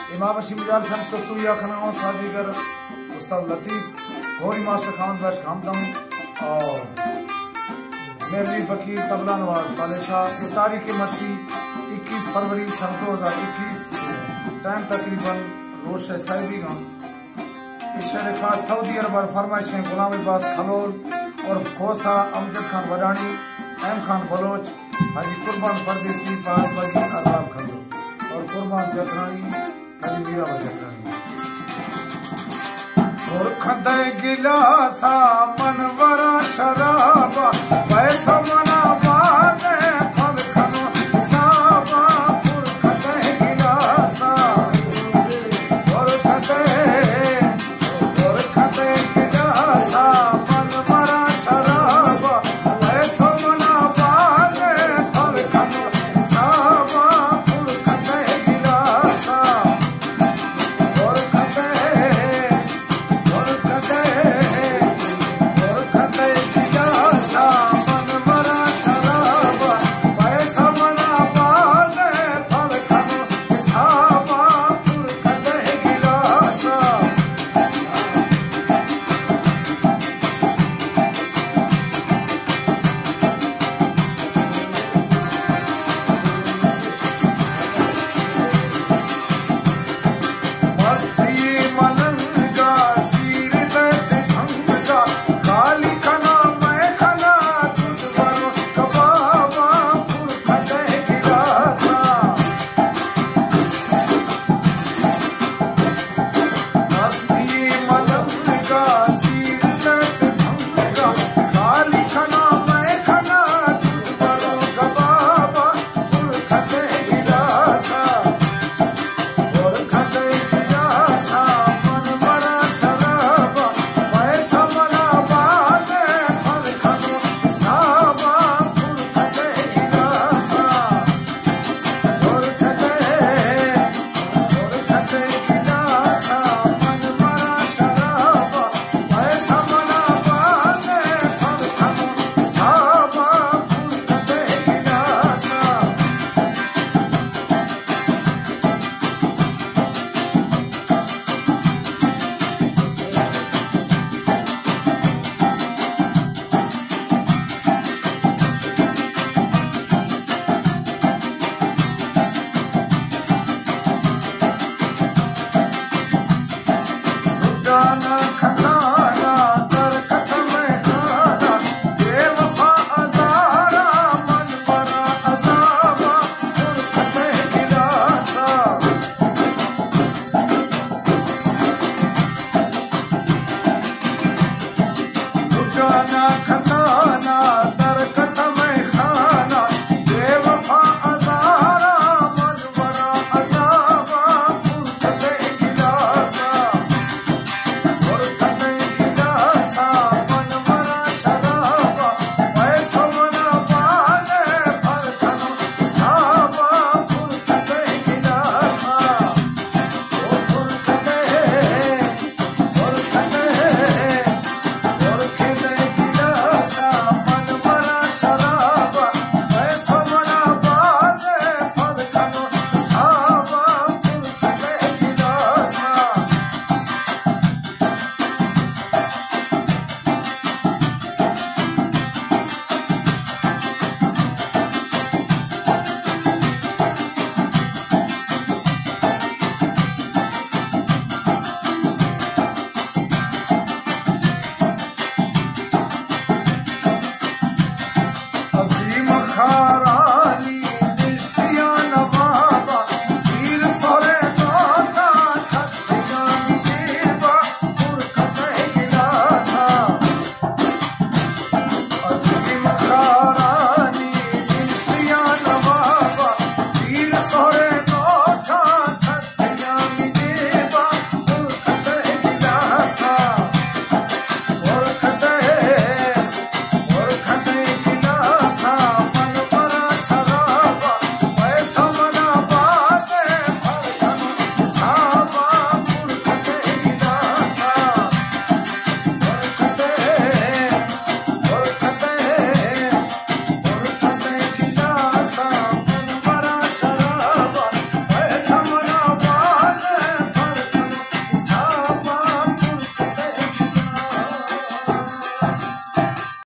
इमाम मिजाज खान चसूया खनाओ साजीगर उस्ताद लतीफ घोड़ी मास्टर खान बैश खामदम और मेरी फकीर तबला नवाज पालेशाह। तारीख मसी 21 फरवरी सन 2021 टाइम तकरीबन रोश साहिबी का इशर खास सऊदी अरब और फरमाइशें गुलाम अब्बास खलोल और खोसा अमजद खान वडानी एम खान बलोच हाजी कुर्बान परदेसी पास बगी आदाब खलो और कुर्बान जखरानी हाजी मीरा जखरानी और खदे गिलासा मनवरा शराबा